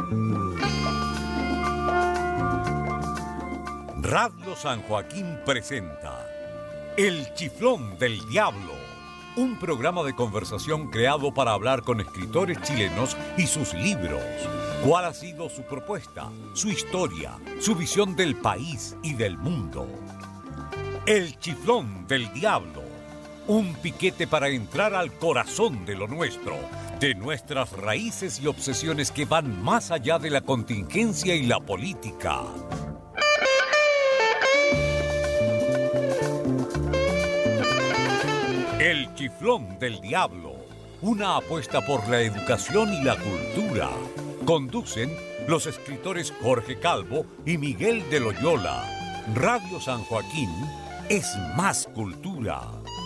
Radio San Joaquín presenta El Chiflón del Diablo, un programa de conversación creado para hablar con escritores chilenos y sus libros. ¿Cuál ha sido su propuesta, su historia, su visión del país y del mundo? El Chiflón del Diablo, un piquete para entrar al corazón de lo nuestro, de nuestras raíces y obsesiones que van más allá de la contingencia y la política. El Chiflón del Diablo, una apuesta por la educación y la cultura. Conducen los escritores Jorge Calvo y Miguel de Loyola. Radio San Joaquín es más cultura.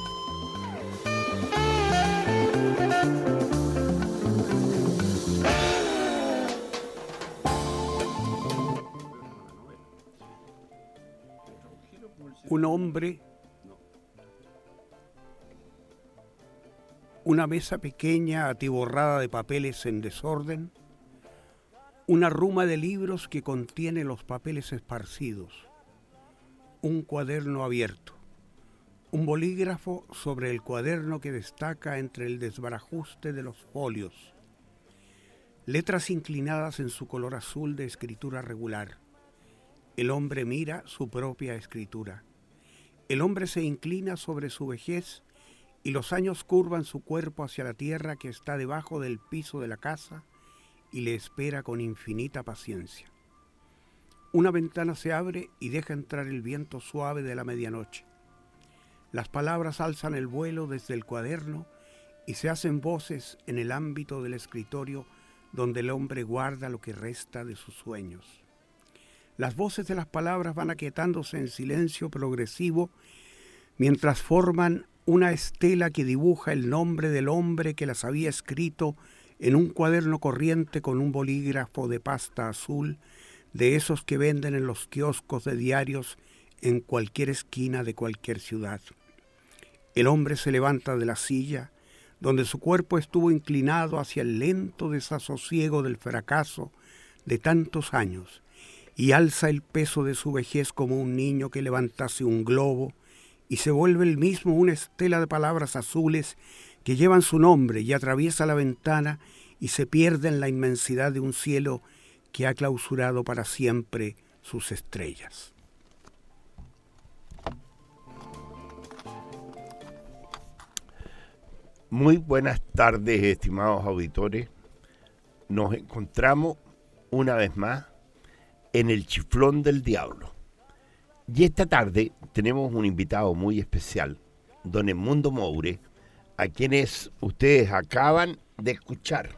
Un hombre, una mesa pequeña atiborrada de papeles en desorden, una ruma de libros que contiene los papeles esparcidos, un cuaderno abierto, un bolígrafo sobre el cuaderno que destaca entre el desbarajuste de los folios, letras inclinadas en su color azul de escritura regular. El hombre mira su propia escritura. El hombre se inclina sobre su vejez y los años curvan su cuerpo hacia la tierra que está debajo del piso de la casa y le espera con infinita paciencia. Una ventana se abre y deja entrar el viento suave de la medianoche. Las palabras alzan el vuelo desde el cuaderno y se hacen voces en el ámbito del escritorio donde el hombre guarda lo que resta de sus sueños. Las voces de las palabras van aquietándose en silencio progresivo mientras forman una estela que dibuja el nombre del hombre que las había escrito en un cuaderno corriente con un bolígrafo de pasta azul, de esos que venden en los kioscos de diarios en cualquier esquina de cualquier ciudad. El hombre se levanta de la silla, donde su cuerpo estuvo inclinado hacia el lento desasosiego del fracaso de tantos años, y alza el peso de su vejez como un niño que levantase un globo, y se vuelve él mismo una estela de palabras azules que llevan su nombre y atraviesa la ventana y se pierde en la inmensidad de un cielo que ha clausurado para siempre sus estrellas. Muy buenas tardes, estimados auditores. Nos encontramos una vez más en el Chiflón del Diablo. Y esta tarde tenemos un invitado muy especial, don Edmundo Moure, a quienes ustedes acaban de escuchar.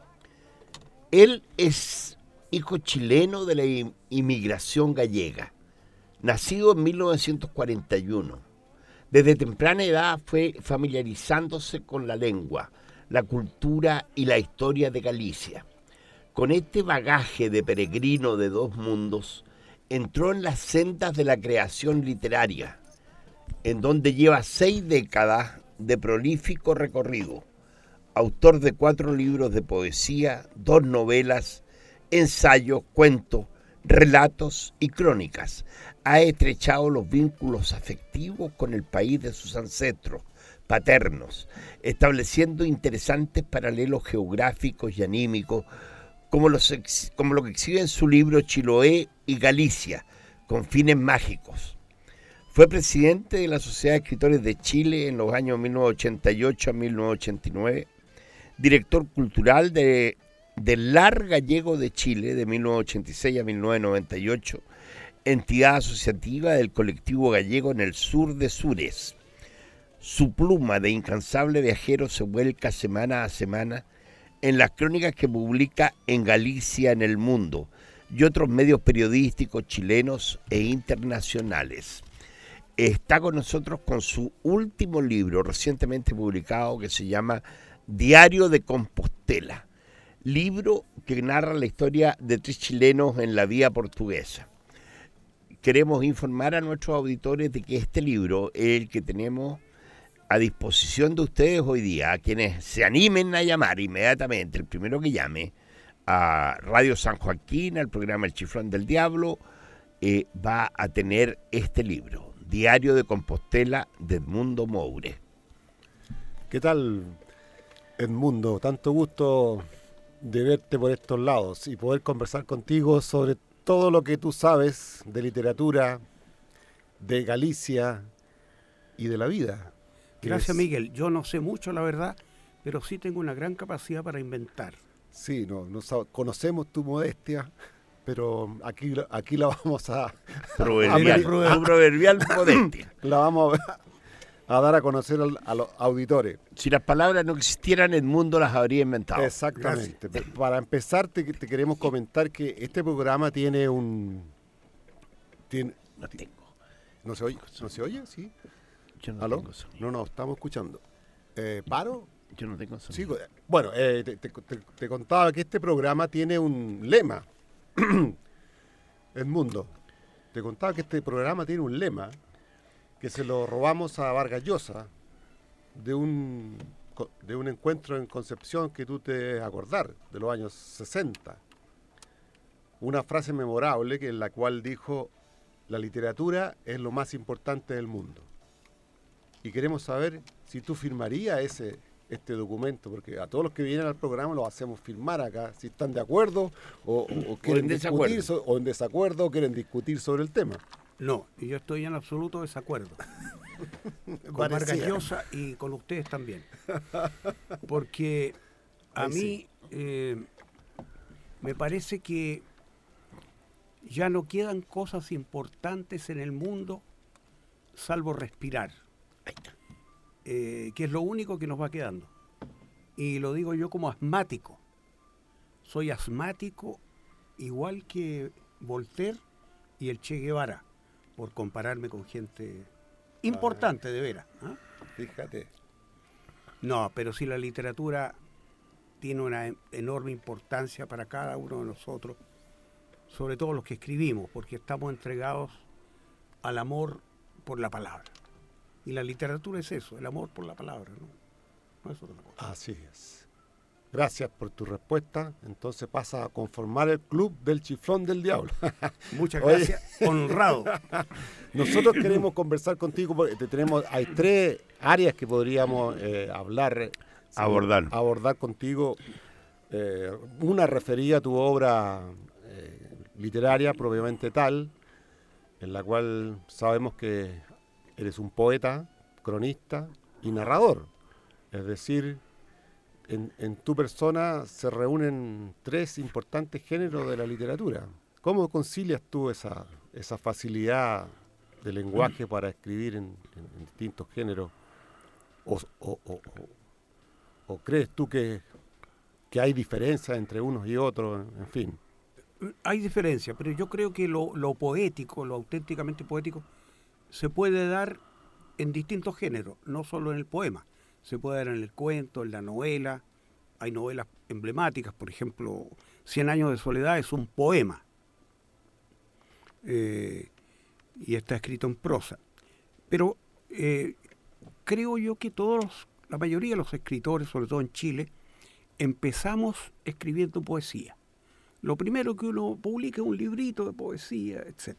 Él es hijo chileno de la inmigración gallega, nacido en 1941. Desde temprana edad fue familiarizándose con la lengua, la cultura y la historia de Galicia. Con este bagaje de peregrino de dos mundos, entró en las sendas de la creación literaria, en donde lleva 6 décadas de prolífico recorrido. Autor de 4 libros de poesía, 2 novelas, ensayos, cuentos, relatos y crónicas. Ha estrechado los vínculos afectivos con el país de sus ancestros paternos, estableciendo interesantes paralelos geográficos y anímicos, como lo que exhibe en su libro Chiloé y Galicia, con fines mágicos. Fue presidente de la Sociedad de Escritores de Chile en los años 1988 a 1989, director cultural del LAR Gallego de Chile de 1986 a 1998, entidad asociativa del colectivo gallego en el sur de Sures. Su pluma de incansable viajero se vuelca semana a semana en las crónicas que publica en Galicia en el Mundo y otros medios periodísticos chilenos e internacionales. Está con nosotros con su último libro recientemente publicado que se llama Diario de Compostela, libro que narra la historia de 3 chilenos en la vía portuguesa. Queremos informar a nuestros auditores de que este libro es el que tenemos a disposición de ustedes hoy día, a quienes se animen a llamar inmediatamente, el primero que llame, a Radio San Joaquín, al programa El Chiflón del Diablo, va a tener este libro, Diario de Compostela, de Edmundo Moure. ¿Qué tal, Edmundo? Tanto gusto de verte por estos lados y poder conversar contigo sobre todo lo que tú sabes de literatura, de Galicia y de la vida. Gracias, Miguel. Yo no sé mucho, la verdad, pero sí tengo una gran capacidad para inventar. Sí, conocemos tu modestia, pero aquí la vamos a... Proverbial modestia. La vamos a dar a conocer a los auditores. Si las palabras no existieran, el mundo las habría inventado. Exactamente. Gracias. Para empezar, te queremos comentar que este programa tiene un... No tengo. ¿No se oye? ¿No se oye? Sí. Yo no ¿Aló? tengo sonido. No, estamos escuchando. ¿Paro? Yo no tengo sonido. Sí, bueno, te contaba que este programa tiene un lema. Edmundo, te contaba que este programa tiene un lema que se lo robamos a Vargas Llosa de un encuentro en Concepción que tú te acordar, de los años 60. Una frase memorable en la cual dijo: la literatura es lo más importante del mundo. Y queremos saber si tú firmarías este documento, porque a todos los que vienen al programa los hacemos firmar acá, si están de acuerdo o quieren discutir, o en desacuerdo, o quieren discutir sobre el tema. No, yo estoy en absoluto desacuerdo con Vargas Llosa y con ustedes también. Porque a mí me parece que ya no quedan cosas importantes en el mundo salvo respirar, que es lo único que nos va quedando. Y lo digo yo como asmático. Soy asmático igual que Voltaire y el Che Guevara, por compararme con gente importante, de veras. ¿Ah? Fíjate. No, pero sí, la literatura tiene una enorme importancia para cada uno de nosotros, sobre todo los que escribimos, porque estamos entregados al amor por la palabra. Y la literatura es eso, el amor por la palabra, no es otra cosa. Así es. Gracias por tu respuesta. Entonces pasa a conformar el club del Chiflón del Diablo. Muchas gracias, honrado. Nosotros queremos conversar contigo porque hay 3 áreas que podríamos abordar contigo. Una referida a tu obra literaria propiamente tal, en la cual sabemos que eres un poeta, cronista y narrador. Es decir, en tu persona se reúnen 3 importantes géneros de la literatura. ¿Cómo concilias tú esa facilidad de lenguaje para escribir en distintos géneros? ¿O crees tú que hay diferencias entre unos y otros? En fin. Hay diferencia, pero yo creo que lo poético, lo auténticamente poético, se puede dar en distintos géneros, no solo en el poema. Se puede dar en el cuento, en la novela. Hay novelas emblemáticas, por ejemplo, 100 años de soledad es un poema. Y está escrito en prosa. Pero creo yo que la mayoría de los escritores, sobre todo en Chile, empezamos escribiendo poesía. Lo primero que uno publica es un librito de poesía, etc.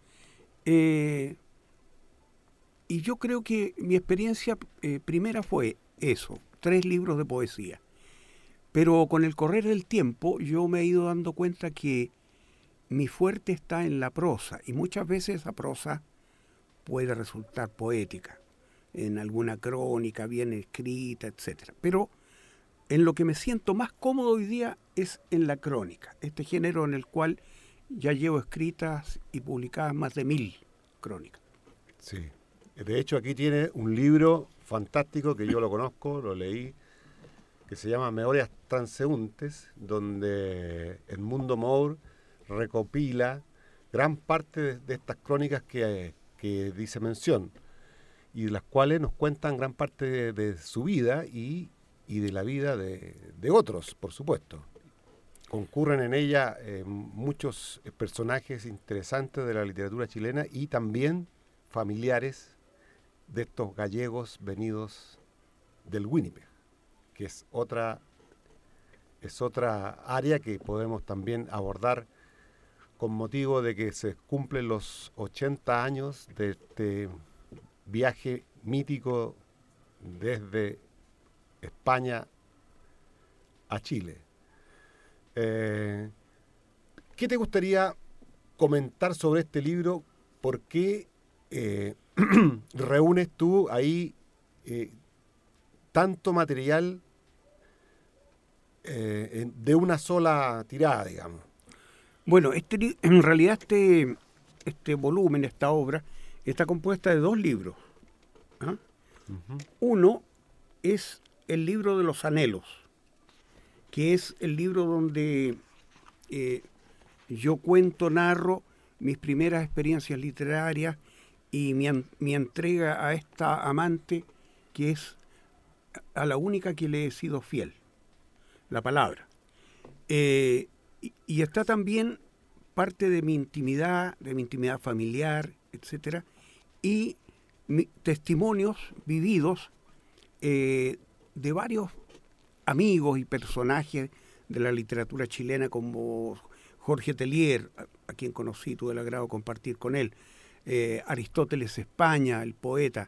Y yo creo que mi experiencia primera fue eso, 3 libros de poesía. Pero con el correr del tiempo yo me he ido dando cuenta que mi fuerte está en la prosa, y muchas veces esa prosa puede resultar poética, en alguna crónica bien escrita, etc. Pero en lo que me siento más cómodo hoy día es en la crónica, este género en el cual ya llevo escritas y publicadas más de 1000 crónicas. Sí. De hecho, aquí tiene un libro fantástico que yo lo conozco, lo leí, que se llama Memorias Transeúntes, donde Edmundo Moure recopila gran parte de estas crónicas que dice mención, y de las cuales nos cuentan gran parte de su vida y de la vida de otros, por supuesto. Concurren en ella muchos personajes interesantes de la literatura chilena y también familiares de estos gallegos venidos del Winnipeg, que es otra es otra área que podemos también abordar con motivo de que se cumplen los 80 años de este viaje mítico desde España a Chile. ¿Qué te gustaría comentar sobre este libro? ¿Por qué reúnes tú ahí tanto material de una sola tirada, digamos? Bueno, en realidad este volumen, esta obra, está compuesta de 2 libros. ¿Ah? Uh-huh. Uno es el libro de los anhelos, que es el libro donde yo cuento, narro mis primeras experiencias literarias y mi entrega a esta amante que es a la única que le he sido fiel, la palabra. Y está también parte de mi intimidad familiar, etcétera, y testimonios vividos de varios amigos y personajes de la literatura chilena, como Jorge Tellier, a quien conocí, tuve el agrado de compartir con él, Aristóteles España, el poeta,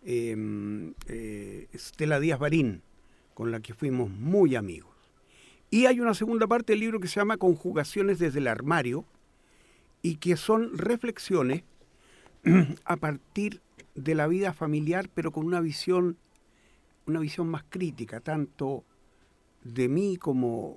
Estela Díaz Barín, con la que fuimos muy amigos. Y hay una segunda parte del libro que se llama Conjugaciones desde el armario, y que son reflexiones a partir de la vida familiar, pero con una visión más crítica, tanto de mí como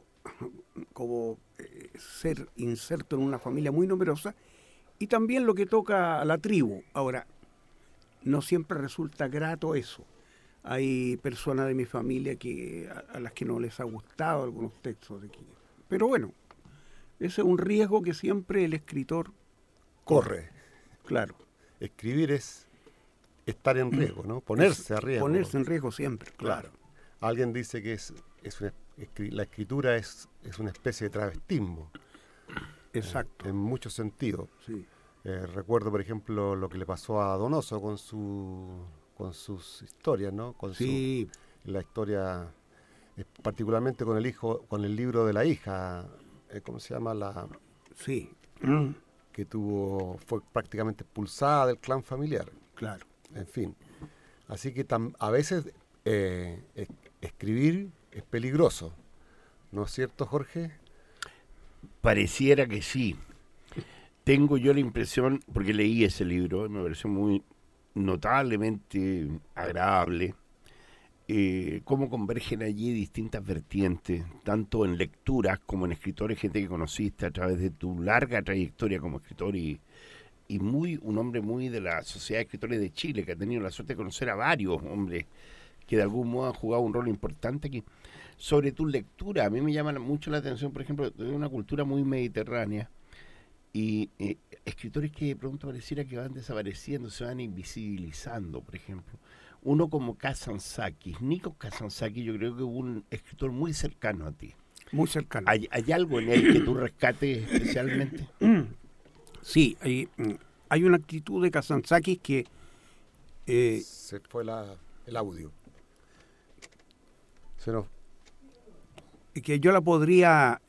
ser inserto en una familia muy numerosa, y también lo que toca a la tribu. Ahora, no siempre resulta grato eso. Hay personas de mi familia a las que no les ha gustado algunos textos de aquí. Pero bueno, ese es un riesgo que siempre el escritor corre. Claro. Escribir es estar en riesgo, ¿no? Ponerse a riesgo. Ponerse en riesgo siempre, claro. Alguien dice que la escritura es una especie de travestismo. Exacto. En muchos sentidos. Sí. Recuerdo, por ejemplo, lo que le pasó a Donoso con sus historias, ¿no? Sí. La historia, particularmente con el libro de la hija, ¿cómo se llama? Sí. Que fue prácticamente expulsada del clan familiar. Claro. En fin. Así que a veces escribir es peligroso. ¿No es cierto, Jorge? Pareciera que sí. Tengo yo la impresión, porque leí ese libro, me pareció muy notablemente agradable, cómo convergen allí distintas vertientes, tanto en lecturas como en escritores, gente que conociste a través de tu larga trayectoria como escritor y un hombre muy de la Sociedad de Escritores de Chile, que ha tenido la suerte de conocer a varios hombres que de algún modo han jugado un rol importante aquí. Sobre tu lectura, a mí me llama mucho la atención, por ejemplo, de una cultura muy mediterránea, y escritores que de pronto pareciera que van desapareciendo, se van invisibilizando, por ejemplo. Uno como Kazantzakis, Nikos Kazantzakis, yo creo que es un escritor muy cercano a ti. Muy cercano. ¿Hay algo en él que tú rescates especialmente? Sí, hay una actitud de Kazantzakis que... se fue el audio. Que yo la podría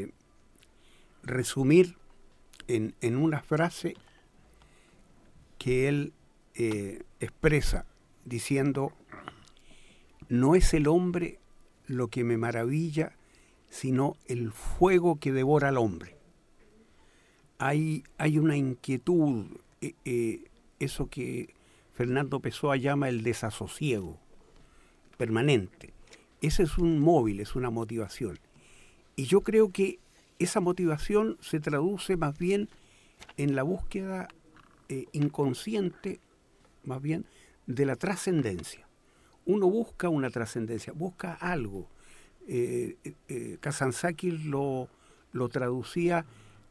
resumir en una frase que él expresa diciendo: no es el hombre lo que me maravilla, sino el fuego que devora al hombre. Hay una inquietud, eso que Fernando Pessoa llama el desasosiego permanente. Ese es un móvil, es una motivación. Y yo creo que esa motivación se traduce más bien en la búsqueda inconsciente, más bien, de la trascendencia. Uno busca una trascendencia, busca algo. Kazantzakis lo traducía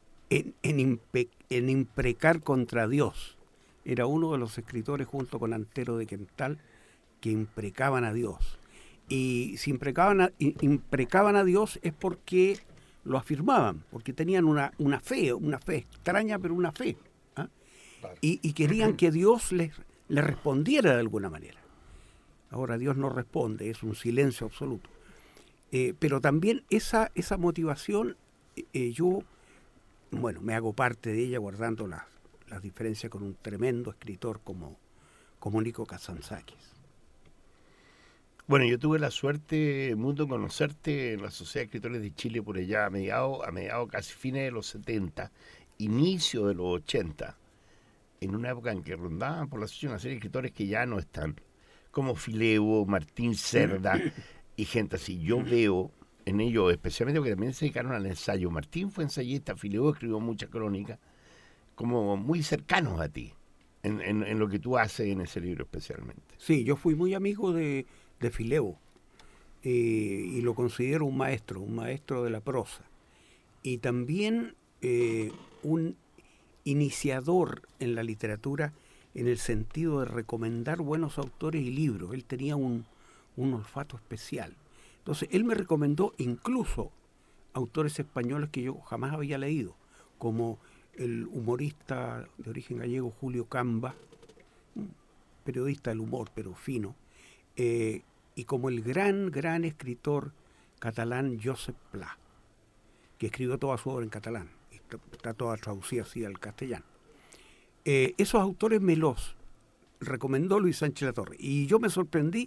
en imprecar contra Dios. Era uno de los escritores, junto con Antero de Quental, que imprecaban a Dios. Y si imprecaban a Dios es porque lo afirmaban, porque tenían una fe extraña, pero una fe. ¿Ah? Claro. Y querían que Dios les respondiera de alguna manera. Ahora Dios no responde, es un silencio absoluto. Pero también esa motivación, yo, bueno, me hago parte de ella guardando las diferencias con un tremendo escritor como Nico Kazantzakis. Bueno, yo tuve la suerte, Mundo, de conocerte en la Sociedad de Escritores de Chile por allá a mediados casi fines de los 70, inicio de los 80, en una época en que rondaban por la sociedad una serie de escritores que ya no están, como Filebo, Martín Cerda y gente así. Yo veo en ellos, especialmente porque también se dedicaron al ensayo. Martín fue ensayista, Filebo escribió muchas crónicas, como muy cercanos a ti, en lo que tú haces en ese libro especialmente. Sí, yo fui muy amigo de Filebo, y lo considero un maestro de la prosa, y también un iniciador en la literatura en el sentido de recomendar buenos autores y libros. Él tenía un olfato especial. Entonces, él me recomendó incluso autores españoles que yo jamás había leído, como el humorista de origen gallego Julio Camba, un periodista del humor, pero fino, y como el gran escritor catalán Josep Pla, que escribió toda su obra en catalán, y está toda traducida así al castellano. Esos autores me los recomendó Luis Sánchez Latorre, y yo me sorprendí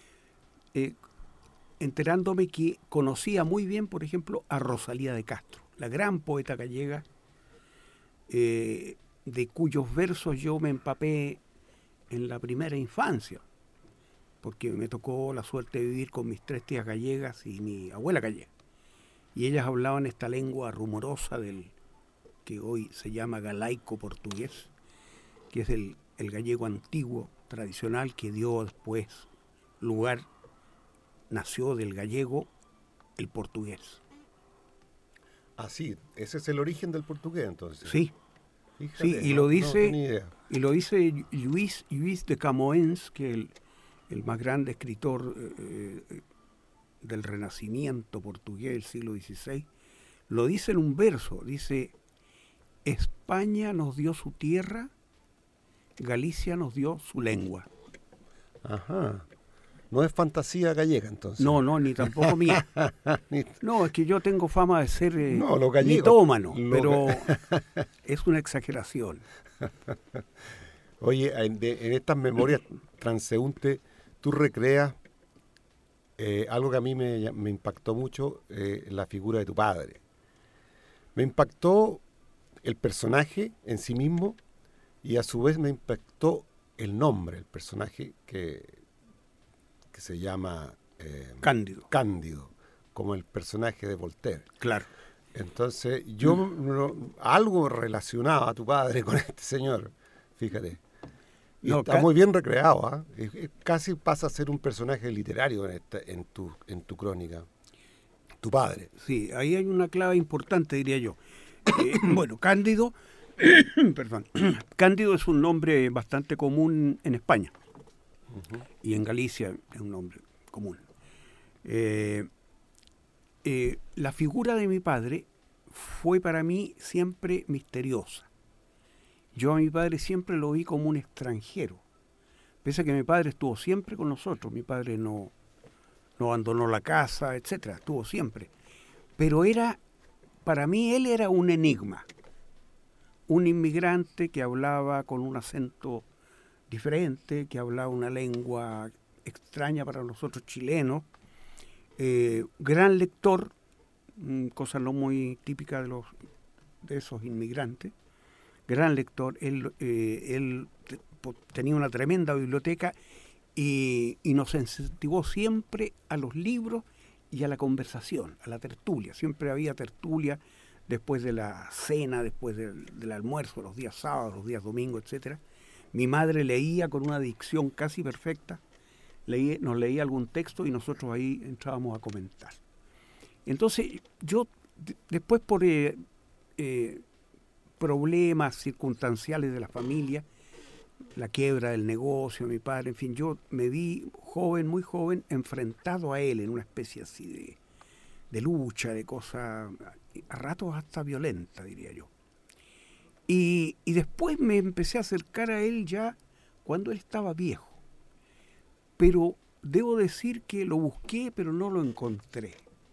enterándome que conocía muy bien, por ejemplo, a Rosalía de Castro, la gran poeta gallega, de cuyos versos yo me empapé en la primera infancia, porque me tocó la suerte de vivir con mis 3 tías gallegas y mi abuela gallega. Y ellas hablaban esta lengua rumorosa del que hoy se llama galaico portugués, que es el gallego antiguo, tradicional, que dio después lugar, nació del gallego el portugués. Ah, sí, ese es el origen del portugués, entonces. Sí. Fíjate, Sí, y lo dice, tenía idea. Lluís de Camoens, que es el más grande escritor del Renacimiento portugués del siglo XVI, lo dice en un verso, dice: España nos dio su tierra, Galicia nos dio su lengua. Ajá. No es fantasía gallega, entonces. No, ni tampoco mía. No, es que yo tengo fama de ser los gallegos, mitómano, pero es una exageración. Oye, en estas memorias transeúntes, tú recreas algo que a mí me impactó mucho, la figura de tu padre. Me impactó el personaje en sí mismo y a su vez me impactó el nombre, el personaje que se llama Cándido, como el personaje de Voltaire. Claro. Entonces, yo algo relacionaba a tu padre con este señor, fíjate. Y No, está muy bien recreado, ¿eh? Casi pasa a ser un personaje literario en tu crónica. Tu padre. Sí, ahí hay una clave importante, diría yo. Bueno, Cándido, perdón, Cándido es un nombre bastante común en España. Uh-huh. Y en Galicia es un nombre común. La figura de mi padre fue para mí siempre misteriosa. Yo a mi padre siempre lo vi como un extranjero. Pese a que mi padre estuvo siempre con nosotros, mi padre no abandonó la casa, etcétera, estuvo siempre. Pero para mí él era un enigma, un inmigrante que hablaba con un acento diferente, que hablaba una lengua extraña para nosotros chilenos, gran lector, cosa no muy típica de esos inmigrantes, gran lector. Él tenía una tremenda biblioteca y nos incentivó siempre a los libros y a la conversación, a la tertulia. Siempre había tertulia después de la cena, después del almuerzo, los días sábados, los días domingos, etcétera. Mi madre leía con una dicción casi perfecta, nos leía algún texto y nosotros ahí entrábamos a comentar. Entonces yo después por problemas circunstanciales de la familia, la quiebra del negocio, mi padre, en fin, yo me vi muy joven, enfrentado a él en una especie así de lucha, de cosa, a ratos hasta violenta, diría yo. Y después me empecé a acercar a él ya cuando él estaba viejo. Pero debo decir que lo busqué, pero no lo encontré.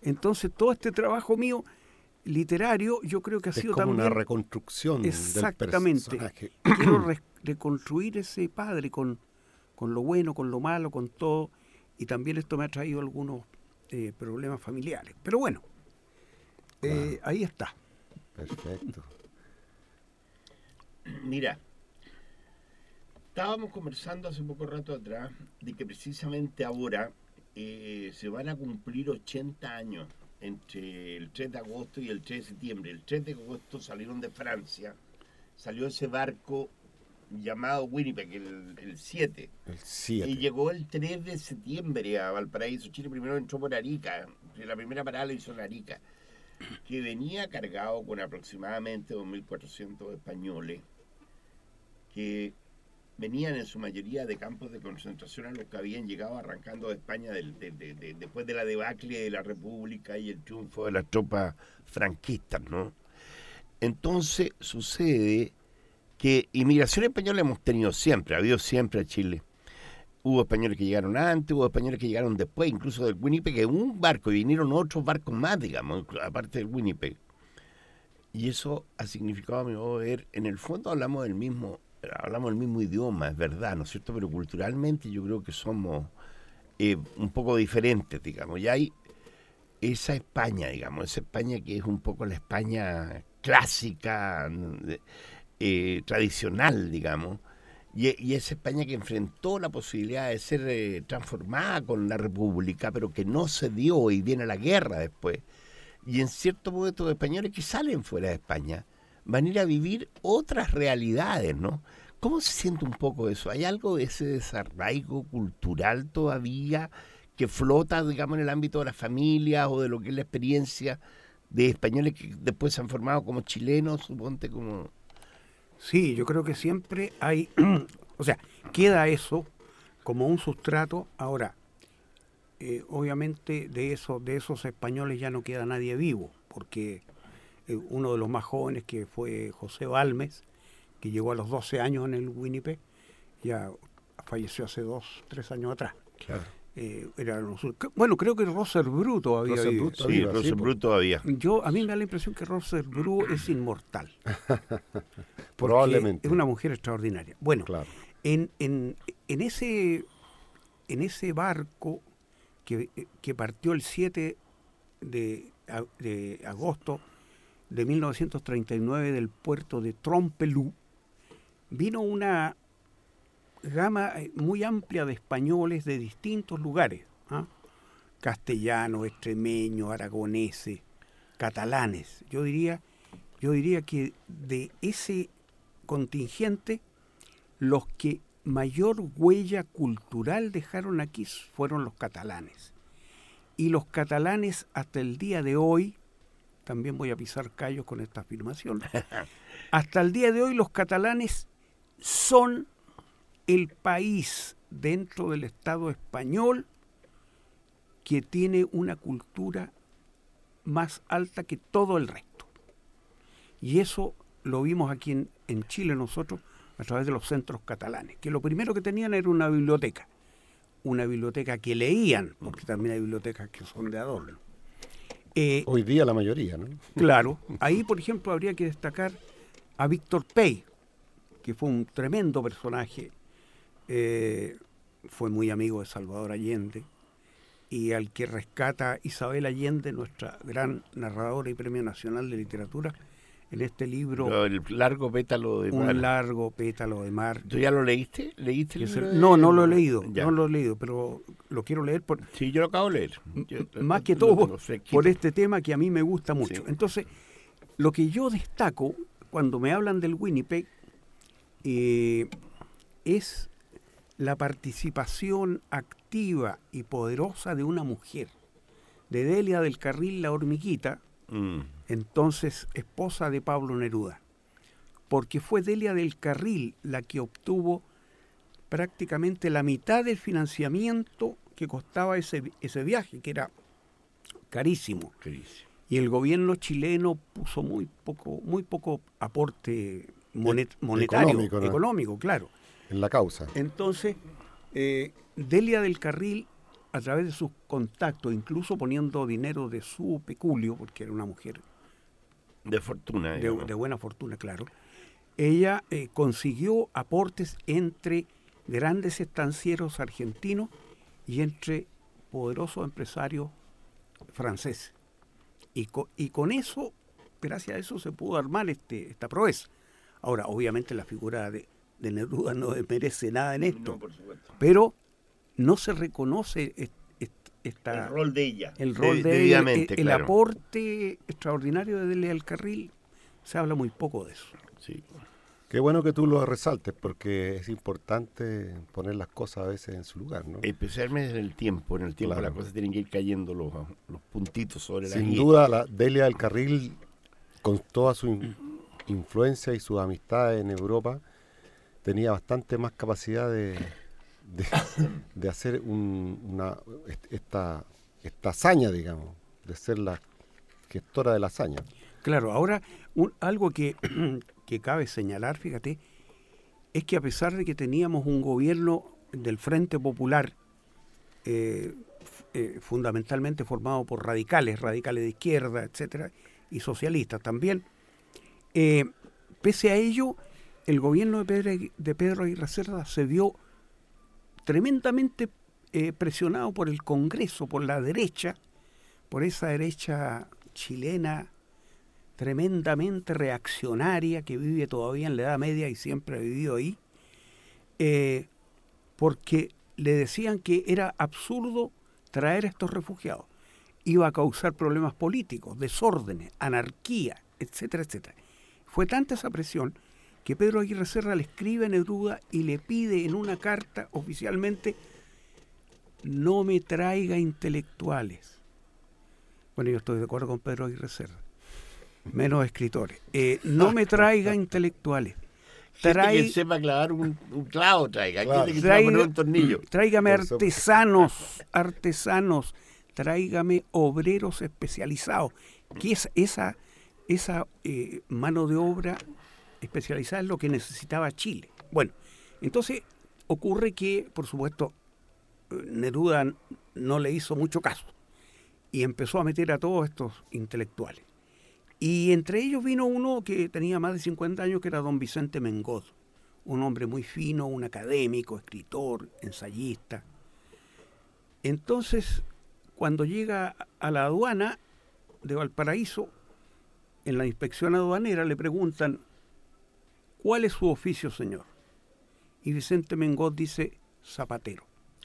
Entonces todo este trabajo mío literario yo creo que ha sido como también una reconstrucción exactamente del personaje. quiero reconstruir ese padre con lo bueno, con lo malo, con todo, y también esto me ha traído algunos problemas familiares, pero bueno, ahí está. Perfecto. Mira, estábamos conversando hace poco rato atrás de que precisamente ahora se van a cumplir 80 años entre el 3 de agosto y el 3 de septiembre. El 3 de agosto salieron de Francia, salió ese barco llamado Winnipeg, el 7. El 7. Y llegó el 3 de septiembre a Valparaíso, Chile. Primero entró por Arica, la primera parada la hizo en Arica, que venía cargado con aproximadamente 2.400 españoles, que venían en su mayoría de campos de concentración a los que habían llegado arrancando de España después de la debacle de la República y el triunfo de las tropas franquistas, ¿no? Entonces sucede que inmigración española hemos tenido siempre, ha habido siempre a Chile. Hubo españoles que llegaron antes, hubo españoles que llegaron después, incluso del Winnipeg, que un barco, y vinieron otros barcos más, digamos, aparte del Winnipeg. Y eso ha significado, a mi modo de ver, en el fondo hablamos del mismo idioma, es verdad, ¿no es cierto? Pero culturalmente yo creo que somos un poco diferentes, digamos. Y hay esa España, digamos, esa España que es un poco la España clásica, tradicional, digamos, y esa España que enfrentó la posibilidad de ser transformada con la República, pero que no se dio y viene la guerra después. Y en cierto modo estos españoles que salen fuera de España van a ir a vivir otras realidades, ¿no? ¿Cómo se siente un poco eso? ¿Hay algo de ese desarraigo cultural todavía que flota, digamos, en el ámbito de las familias o de lo que es la experiencia de españoles que después se han formado como chilenos, suponte como...? Sí, yo creo que siempre hay, o sea, queda eso como un sustrato. Ahora, obviamente de esos españoles ya no queda nadie vivo, porque uno de los más jóvenes, que fue José Balmes, que llegó a los 12 años en el Winnipeg, ya falleció hace 3 años atrás. Claro. Bueno, creo que Rosser Bru todavía vive. Sí, Rosser Bru todavía. A mí me da la impresión que Rosser Bru es inmortal. Probablemente. Es una mujer extraordinaria. Bueno, claro. en ese barco que partió el 7 de agosto de 1939 del puerto de Trompelú, vino una gama muy amplia de españoles de distintos lugares, castellanos, extremeños, aragoneses, catalanes. Yo diría que de ese contingente los que mayor huella cultural dejaron aquí fueron los catalanes. Y los catalanes hasta el día de hoy, también voy a pisar callos con esta afirmación, hasta el día de hoy los catalanes son el país dentro del Estado español que tiene una cultura más alta que todo el resto. Y eso lo vimos aquí en Chile nosotros a través de los centros catalanes, que lo primero que tenían era una biblioteca que leían, porque también hay bibliotecas que son de adorno. Hoy día la mayoría, ¿no? Claro, ahí por ejemplo habría que destacar a Víctor Pey, que fue un tremendo personaje, fue muy amigo de Salvador Allende, y al que rescata Isabel Allende, nuestra gran narradora y Premio Nacional de Literatura, en este libro. El largo pétalo de mar. Un largo pétalo de mar. ¿Tú ya lo leíste? ¿Leíste el libro? No lo he leído, Ya. no lo he leído, pero lo quiero leer Sí, yo lo acabo de leer. más que todo por este tema que a mí me gusta mucho. Sí. Entonces, lo que yo destaco cuando me hablan del Winnipeg es la participación activa y poderosa de una mujer, de Delia del Carril La Hormiguita, entonces esposa de Pablo Neruda, porque fue Delia del Carril la que obtuvo prácticamente la mitad del financiamiento que costaba ese viaje, que era carísimo. Y el gobierno chileno puso muy poco aporte monetario, económico, claro. En la causa. Entonces, Delia del Carril a través de sus contactos, incluso poniendo dinero de su peculio, porque era una mujer De fortuna, de digamos. buena fortuna, claro, ella consiguió aportes entre grandes estancieros argentinos y entre poderosos empresarios franceses. Y con eso, gracias a eso, se pudo armar esta proeza. Ahora, obviamente la figura de Neruda no merece nada en esto, No, por supuesto. pero no se reconoce El rol de ella. el rol de ella, debidamente, el claro. aporte extraordinario de Delia del Carril. Se habla muy poco de eso. Sí. Qué bueno que tú lo resaltes, porque es importante poner las cosas a veces en su lugar, ¿no? Especialmente en el tiempo. En el tiempo Claro. las cosas tienen que ir cayendo los puntitos sobre la Sin I. duda, la Delia del Carril, con toda su influencia y sus amistades en Europa, tenía bastante más capacidad de hacer esta hazaña, digamos, de ser la gestora de la hazaña. Claro, ahora algo que cabe señalar, fíjate, es que a pesar de que teníamos un gobierno del Frente Popular fundamentalmente formado por radicales de izquierda, etcétera, y socialistas también, pese a ello, el gobierno de Pedro Aguirre Cerda se vio tremendamente presionado por el Congreso, por la derecha, por esa derecha chilena tremendamente reaccionaria que vive todavía en la Edad Media y siempre ha vivido ahí, porque le decían que era absurdo traer a estos refugiados. Iba a causar problemas políticos, desórdenes, anarquía, etcétera, etcétera. Fue tanta esa presión que Pedro Aguirre Cerda le escribe a Neruda y le pide en una carta oficialmente: no me traiga intelectuales. Bueno, yo estoy de acuerdo con Pedro Aguirre Cerda, menos escritores. No me traiga intelectuales. Que sepa clavar un clavo, traiga. Gente que sepa poner un tornillo. Tráigame artesanos, tráigame obreros especializados. Que es esa mano de obra especializada es lo que necesitaba Chile. Bueno, entonces ocurre que, por supuesto, Neruda no le hizo mucho caso y empezó a meter a todos estos intelectuales. Y entre ellos vino uno que tenía más de 50 años, que era don Vicente Mengod, un hombre muy fino, un académico, escritor, ensayista. Entonces, cuando llega a la aduana de Valparaíso, en la inspección aduanera le preguntan: ¿cuál es su oficio, señor? Y Vicente Mengod dice: zapatero.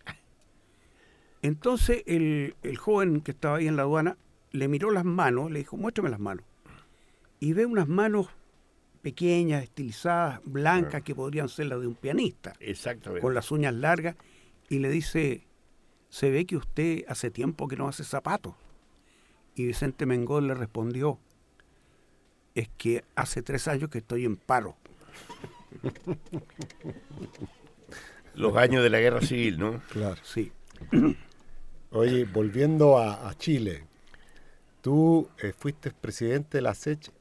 Entonces el joven que estaba ahí en la aduana le miró las manos, le dijo: muéstrame las manos. Y ve unas manos pequeñas, estilizadas, blancas, que podrían ser las de un pianista, Exactamente. con las uñas largas, y le dice: se ve que usted hace tiempo que no hace zapatos. Y Vicente Mengod le respondió: es que hace 3 años que estoy en paro. Los años de la guerra civil, ¿no? Claro. Sí. Oye, volviendo a Chile, tú fuiste presidente de la SECH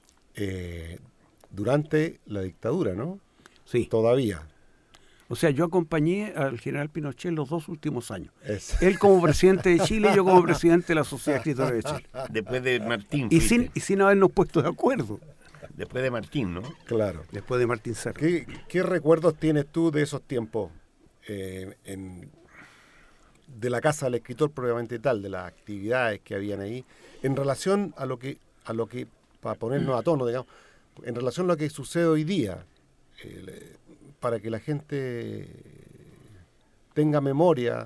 durante la dictadura, ¿no? Sí. Todavía. O sea, yo acompañé al general Pinochet los 2 últimos años. Es. Él como presidente de Chile y yo como presidente de la Sociedad de Escritores de Chile. Después de Martín. Y fuiste. sin habernos puesto de acuerdo. Después de Martín, ¿no? Claro. Después de Martín Serra. ¿Qué recuerdos tienes tú de esos tiempos de la Casa del Escritor propiamente tal, de las actividades que habían ahí, en relación a lo que para ponernos a tono, digamos, en relación a lo que sucede hoy día, para que la gente tenga memoria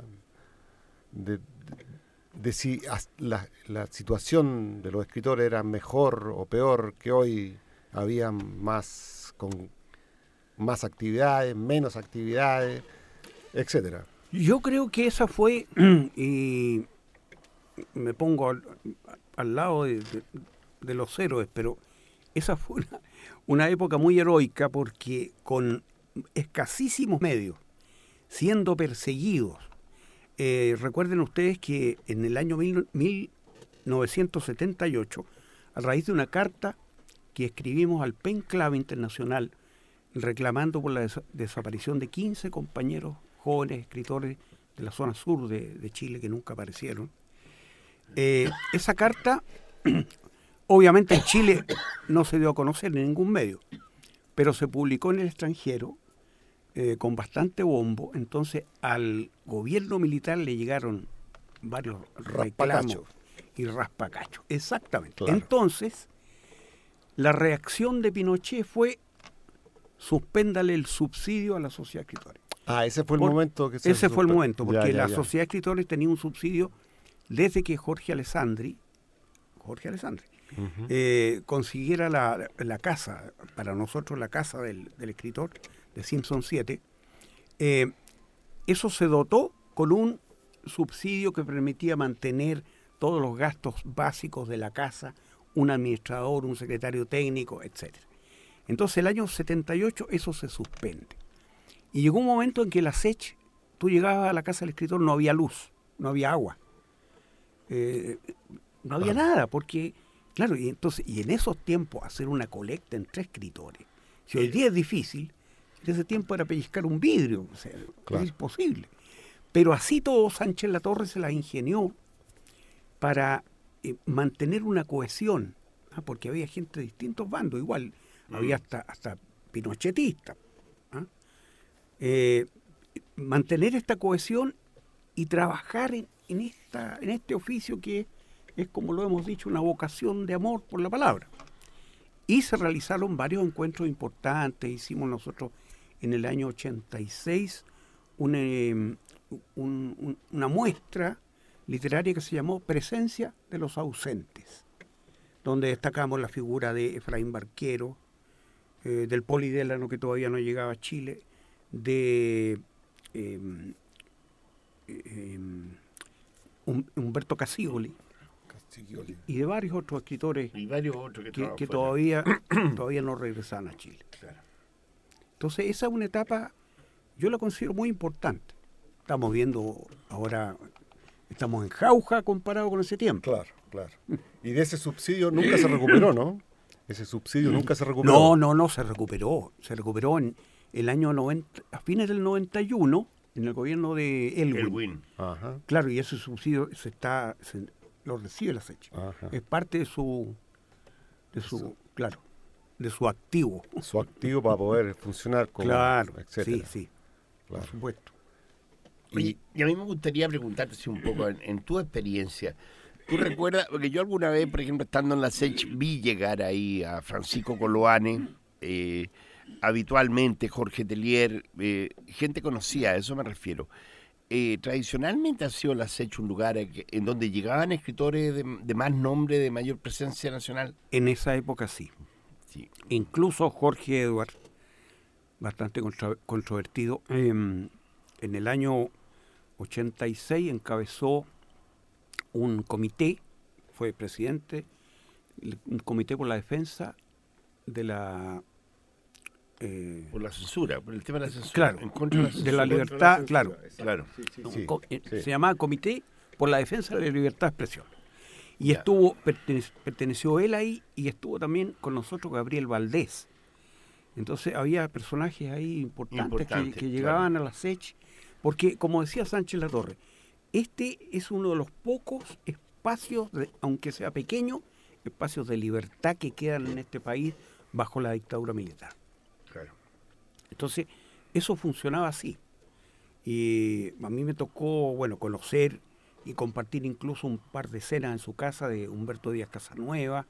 de si la situación de los escritores era mejor o peor que hoy? Había más actividades, menos actividades, etcétera. Yo creo que esa fue, y me pongo al lado de los héroes, pero esa fue una época muy heroica, porque con escasísimos medios, siendo perseguidos. Recuerden ustedes que en el año 1978, a raíz de una carta que escribimos al PEN Club Internacional reclamando por la desaparición de 15 compañeros jóvenes escritores de la zona sur de Chile, que nunca aparecieron. Esa carta, obviamente en Chile no se dio a conocer en ningún medio, pero se publicó en el extranjero con bastante bombo. Entonces al gobierno militar le llegaron varios reclamos y raspacachos. Exactamente. Claro. Entonces, la reacción de Pinochet fue: suspéndale el subsidio a la sociedad de escritores. Ese fue el momento que se Ese fue el momento, porque ya. sociedad de escritores tenía un subsidio desde que Jorge Alessandri consiguiera la casa, para nosotros la casa del escritor, de Simpson 7. Eso se dotó con un subsidio que permitía mantener todos los gastos básicos de la casa, un administrador, un secretario técnico, etc. Entonces el año 78 eso se suspende. Y llegó un momento en que la SECH, tú llegabas a la casa del escritor, no había luz, no había agua, no había nada, porque, claro, y en esos tiempos hacer una colecta entre escritores, si hoy día es difícil, en ese tiempo era pellizcar un vidrio, o sea, claro, es imposible. Pero así todo Sánchez Latorre se la ingenió para mantener una cohesión, porque había gente de distintos bandos, igual, había hasta pinochetistas. Mantener esta cohesión y trabajar en este oficio que es, como lo hemos dicho, una vocación de amor por la palabra. Y se realizaron varios encuentros importantes. Hicimos nosotros en el año 86 una muestra literaria que se llamó Presencia de los ausentes, donde destacamos la figura de Efraín Barquero, del Poli Delano, que todavía no llegaba a Chile, de Humberto Castiglioli y de varios otros escritores que todavía no regresaban a Chile. Claro. Entonces esa es una etapa, yo la considero muy importante. Estamos viendo ahora, estamos en jauja comparado con ese tiempo. Claro. Y de ese subsidio nunca se recuperó, ¿no? Ese subsidio nunca se recuperó. No, se recuperó. Se recuperó en el año 90, a fines del 91, en el gobierno de Elwin. Ajá. Claro, y ese subsidio lo recibe la SECH. Es parte de su activo. Su activo para poder funcionar como, etcétera. Sí, claro, por supuesto. Y a mí me gustaría preguntarte un poco, en tu experiencia, ¿tú recuerdas? Porque yo alguna vez, por ejemplo, estando en la SECH, vi llegar ahí a Francisco Coloane, habitualmente Jorge Tellier, gente conocida, a eso me refiero. Tradicionalmente ha sido la SECH un lugar en donde llegaban escritores de más nombre, de mayor presencia nacional. En esa época sí. Incluso Jorge Edward, bastante controvertido, en el año 86 encabezó un comité, fue presidente, un comité por la defensa de la... por la censura, por el tema de la censura. Claro, en contra de la censura, de la libertad, claro. Sí. Se llamaba Comité por la Defensa de la Libertad de Expresión. Y perteneció él ahí, y estuvo también con nosotros Gabriel Valdés. Entonces había personajes ahí importantes que llegaban a la SECH, porque, como decía Sánchez Latorre, este es uno de los pocos espacios, aunque sea pequeño, espacios de libertad que quedan en este país bajo la dictadura militar. Claro. Entonces, eso funcionaba así. Y a mí me tocó, conocer y compartir incluso un par de escenas en su casa de Humberto Díaz Casanueva,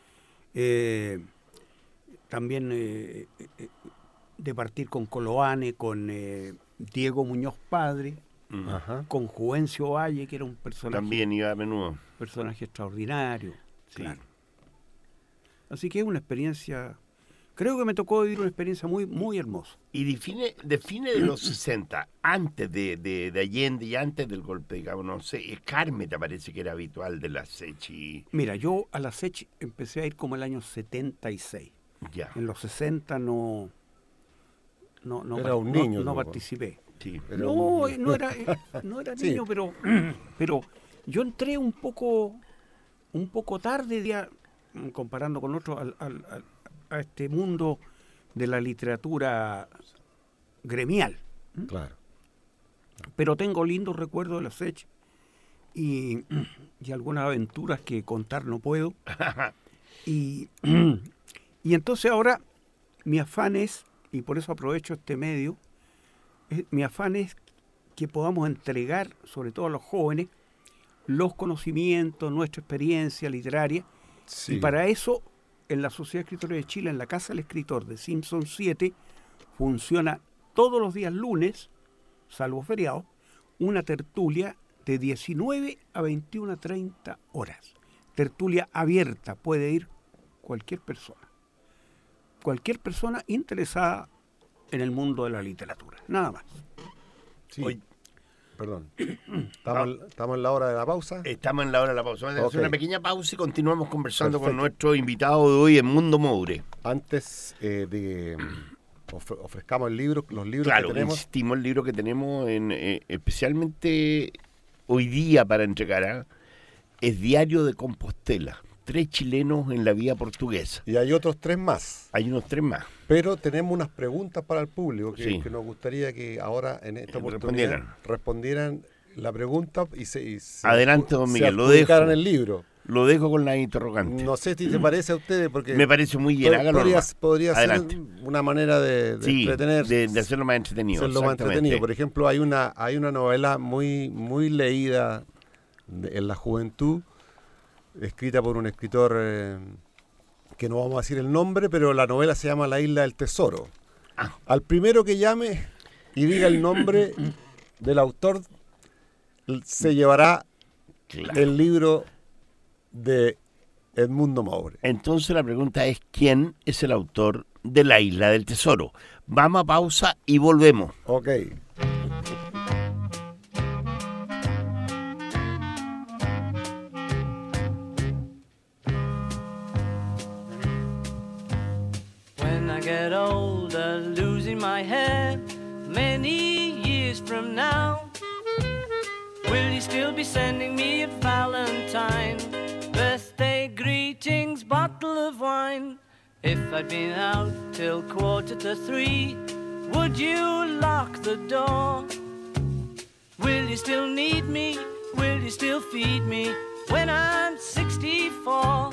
también de partir con Coloane, con Diego Muñoz Padre, con Juvencio Valle, que era un personaje... También iba a menudo. Personaje extraordinario, sí. Claro. Así que es una experiencia... Creo que me tocó vivir una experiencia muy, muy hermosa. Y define de los 60, antes de Allende y antes del golpe, digamos, no sé, Carmen te parece que era habitual de la SECH. Mira, yo a la SECH empecé a ir como el año 76. Ya. En los 60 no era un niño, no participé. Sí. No era niño, pero yo entré un poco tarde, comparando con otros, a este mundo de la literatura gremial. Claro. Pero tengo lindos recuerdos de la Sech y algunas aventuras que contar no puedo. Y entonces ahora mi afán es, y por eso aprovecho este medio, mi afán es que podamos entregar, sobre todo a los jóvenes, los conocimientos, nuestra experiencia literaria. Sí. Y para eso, en la Sociedad de Escritores de Chile, en la Casa del Escritor de Simpson 7, funciona todos los días lunes, salvo feriados, una tertulia de 19 a 21:30 horas. Tertulia abierta, puede ir cualquier persona interesada en el mundo de la literatura, nada más. Sí. Oye, Perdón. ¿Estamos en la hora de la pausa? estamos en la hora de la pausa. Vamos a hacer Ok. una pequeña pausa y continuamos conversando con Perfecto. nuestro invitado de hoy, Edmundo Moure. Antes de ofrezcamos los libros Claro, que tenemos. insistimos, el libro que tenemos, especialmente hoy día para entregar, es Diario de Compostela. 3 chilenos en la vía portuguesa. Y hay otros 3 más. Hay unos 3 más. Pero tenemos unas preguntas para el público que, Sí. que nos gustaría que ahora en esta oportunidad respondieran la pregunta y Adelante, don Miguel, lo adjudicaran dejo. el libro. Lo dejo con la interrogante. No sé si te parece a ustedes, porque Me parece muy bien, hágalo nomás. podría ser Adelante. una manera de Sí, entretener, de hacerlo más entretenido. hacerlo más exactamente. entretenido. Por ejemplo, hay una novela muy leída en la juventud, escrita por un escritor que no vamos a decir el nombre, pero la novela se llama La Isla del Tesoro. Ah. Al primero que llame y diga el nombre del autor, se llevará Claro. el libro de Edmundo Moure. Entonces la pregunta es, ¿quién es el autor de La Isla del Tesoro? Vamos a pausa y volvemos. Ok. When I get older, losing my hair, many years from now, will you still be sending me a Valentine, birthday greetings, bottle of wine? If I'd been out till 2:45, would you lock the door? Will you still need me? Will you still feed me when I'm 64?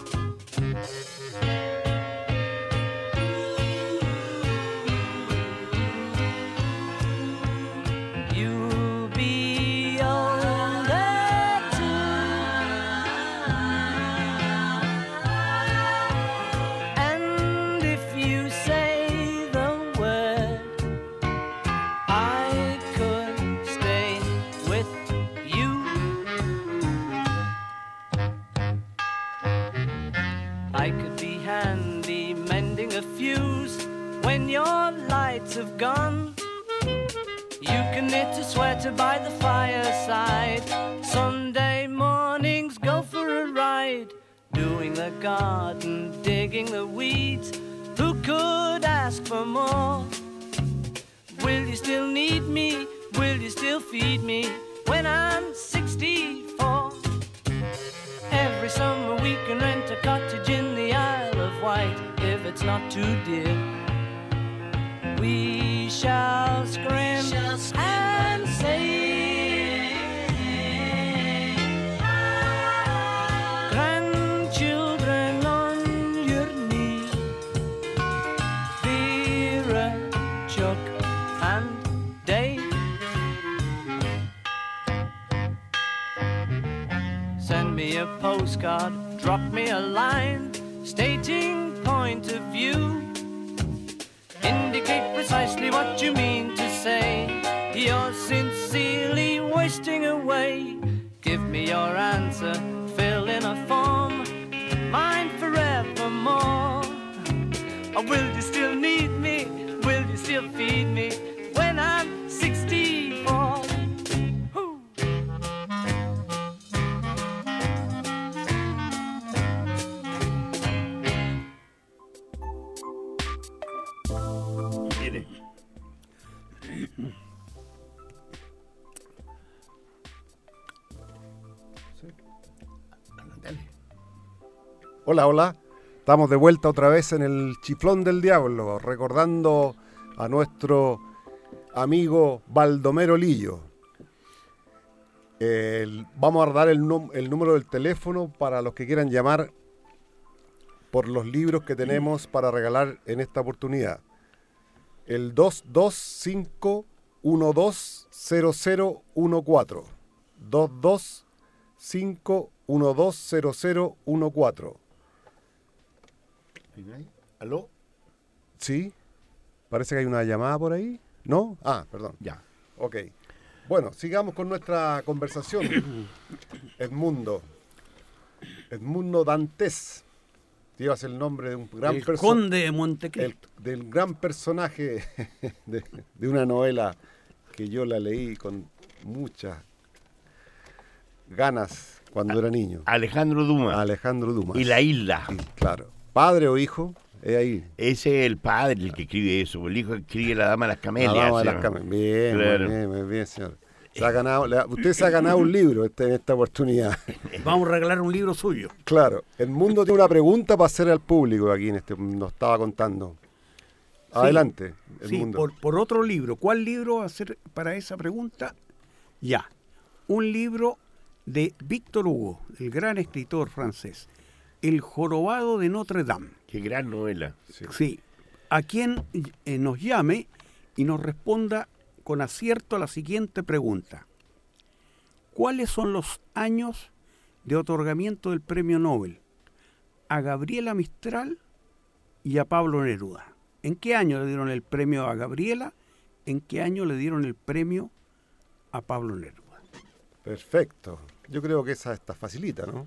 You'll be older too, and if you say the word, I could stay with you. I could be handy mending a fuse when your lights have gone. You can knit a sweater by the fireside. Sunday mornings go for a ride. Doing the garden, digging the weeds. Who could ask for more? Will you still need me? Will you still feed me when I'm 64? Every summer we can rent a cottage in the Isle of Wight if it's not too dear. We shall scream and say, grandchildren on your knee, Vera, Chuck and Dave. Send me a postcard, drop me a line, stating point of view. Indicate precisely what you mean to say. You're sincerely wasting away. Give me your answer, fill in a form, mine forevermore. Or will you still need me? Will you still feed me when I'm 64? Woo. Mire. Dale. Hola, hola. Estamos de vuelta otra vez en el Chiflón del Diablo, recordando a nuestro amigo Baldomero Lillo. Vamos a dar el número del teléfono para los que quieran llamar por los libros que tenemos para regalar en esta oportunidad. El 225-120014. 225-120014. ¿Aló? Sí. Parece que hay una llamada por ahí. ¿No? Ah, perdón. Ya. Ok. Bueno, sigamos con nuestra conversación. Edmundo Dantes. Llevas el nombre de un gran El conde de Montecristo. del gran personaje de una novela que yo la leí con muchas ganas cuando era niño. Alejandro Dumas. Y La Isla. Sí, claro. ¿Padre o hijo? Es ahí. Ese es el padre el que escribe eso. El hijo escribe La Dama de las Camelias. La Dama de ¿sí? las Camelias. Bien, Claro. muy bien, señor. Usted se ha ganado un libro en esta oportunidad. Vamos a regalar un libro suyo. Claro. El mundo tiene una pregunta para hacer al público aquí nos estaba contando. Adelante, el Sí, mundo. por otro libro. ¿Cuál libro hacer para esa pregunta? Ya. Un libro de Víctor Hugo, el gran escritor francés. El jorobado de Notre Dame. Qué gran novela. Sí. A quien nos llame y nos responda con acierto a la siguiente pregunta. ¿Cuáles son los años de otorgamiento del premio Nobel a Gabriela Mistral y a Pablo Neruda? ¿En qué año le dieron el premio a Gabriela? ¿En qué año le dieron el premio a Pablo Neruda? Perfecto. Yo creo que esa está facilita, ¿no?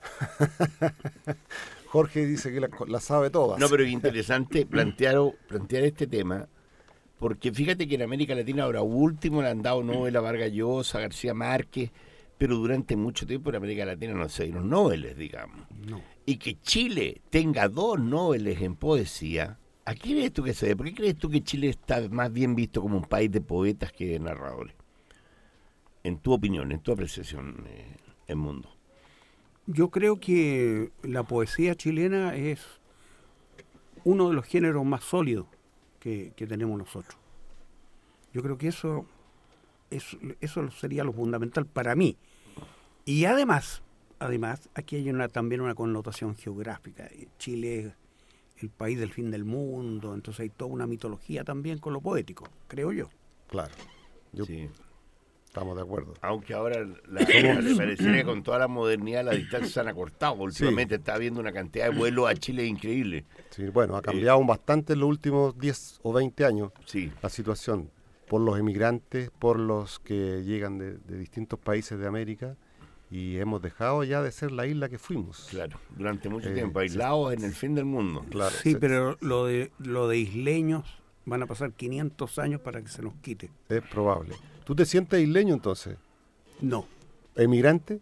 Jorge dice que la sabe todas. No, pero es interesante plantear este tema, porque fíjate que en América Latina ahora último le han dado Nobel a Vargas Llosa, a García Márquez, pero durante mucho tiempo en América Latina no se dieron Nobeles, digamos. No. Y que Chile tenga 2 Nobeles en poesía, ¿a qué crees tú que se debe? ¿Por qué crees tú que Chile está más bien visto como un país de poetas que de narradores? En tu opinión, en tu apreciación, Edmundo. Yo creo que la poesía chilena es uno de los géneros más sólidos que tenemos nosotros. Yo creo que eso sería lo fundamental para mí. Y además aquí hay también una connotación geográfica. Chile es el país del fin del mundo, entonces hay toda una mitología también con lo poético, creo yo. Claro. Sí. Estamos de acuerdo. Aunque ahora pareciera que con toda la modernidad las distancias se han acortado. Últimamente está habiendo una cantidad de vuelos a Chile increíble. Sí, bueno, ha cambiado bastante en los últimos 10 o 20 años Sí. la situación. Por los emigrantes, por los que llegan de distintos países de América, y hemos dejado ya de ser la isla que fuimos. Claro, durante mucho tiempo, aislados en el fin del mundo. Claro, Sí, pero lo de isleños van a pasar 500 años para que se nos quite. es probable. ¿Tú te sientes isleño entonces? No, ¿Emigrante?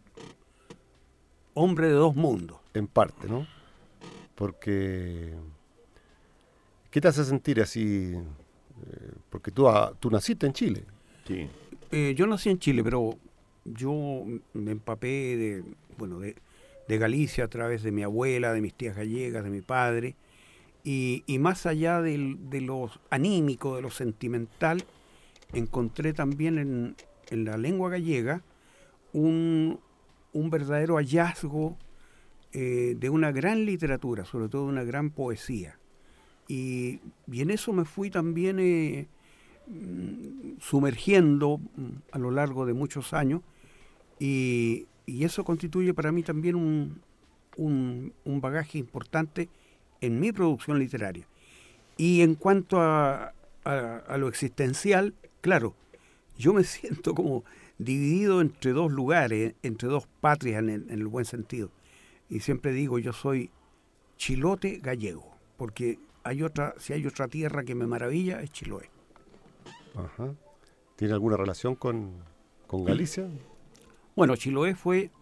hombre de dos mundos. En parte, ¿no? Porque... ¿Qué te hace sentir así? Porque tú naciste en Chile. Sí. Yo nací en Chile, pero yo me empapé de Galicia a través de mi abuela, de mis tías gallegas, de mi padre, y más allá de lo anímico, de lo sentimental, encontré también en la lengua gallega un verdadero hallazgo de una gran literatura, sobre todo de una gran poesía. Y en eso me fui también sumergiendo a lo largo de muchos años, y eso constituye para mí también un bagaje importante en mi producción literaria. Y en cuanto a lo existencial, claro, yo me siento como dividido entre dos lugares, entre dos patrias en el buen sentido. Y siempre digo, yo soy chilote gallego, porque si hay otra tierra que me maravilla, es Chiloé. Ajá. ¿Tiene alguna relación con Galicia? Bueno, Chiloé fue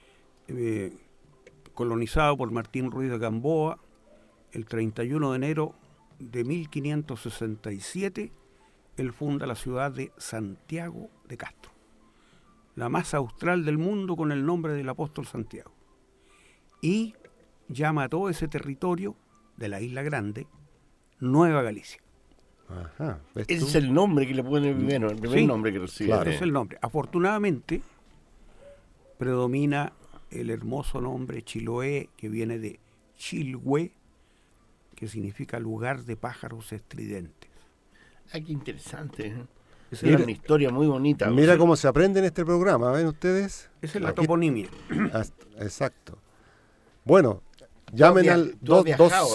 colonizado por Martín Ruiz de Gamboa el 31 de enero de 1567. Él funda la ciudad de Santiago de Castro, la más austral del mundo, con el nombre del apóstol Santiago. Y llama a todo ese territorio de la Isla Grande Nueva Galicia. Ajá. Ese es el nombre que le pone primero, el primer Sí, nombre que recibe. claro. Ese es el nombre. Afortunadamente, predomina el hermoso nombre Chiloé, que viene de Chilhue, que significa lugar de pájaros estridentes. Qué interesante. Esa Es es una historia muy bonita. Mira cómo se aprende en este programa, ¿ven ustedes? esa es la Aquí- toponimia. Exacto. Bueno, llamen al tú has viajado,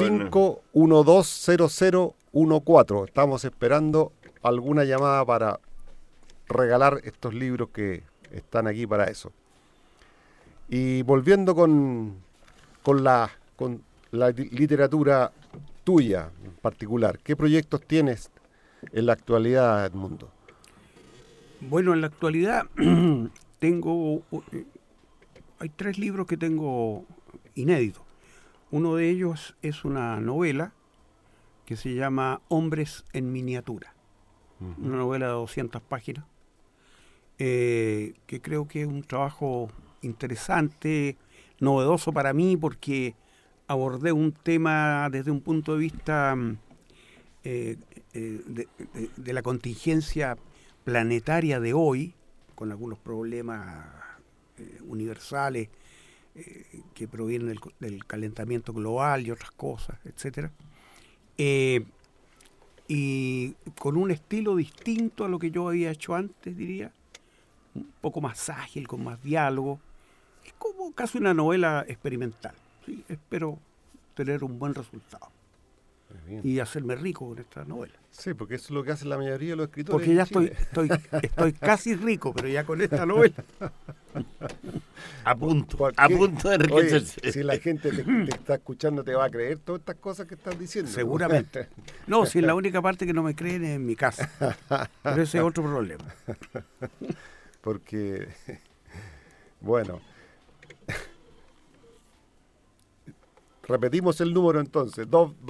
225-120014. Estamos esperando alguna llamada para regalar estos libros que están aquí para eso. Y volviendo con la literatura tuya en particular, ¿qué proyectos tienes en la actualidad, Edmundo? Bueno, en la actualidad tengo, hay 3 libros que tengo inéditos. Uno de ellos es una novela que se llama Hombres en miniatura, una novela de 200 páginas, que creo que es un trabajo interesante, novedoso para mí, porque abordé un tema desde un punto de vista de la contingencia planetaria de hoy, con algunos problemas universales que provienen del calentamiento global y otras cosas, etcétera, y con un estilo distinto a lo que yo había hecho antes, diría, un poco más ágil, con más diálogo. Es como casi una novela experimental. ¿Sí? Espero tener un buen resultado y hacerme rico con esta novela. Sí, porque eso es lo que hacen la mayoría de los escritores. Porque ya en Chile. estoy casi rico, pero ya con esta novela. A punto ¿Por qué? de enriquecerse. Oye, si la gente te está escuchando, te va a creer todas estas cosas que estás diciendo. Seguramente. No, si la única parte que no me creen es en mi casa. Pero ese es otro problema. Porque, bueno, repetimos el número entonces,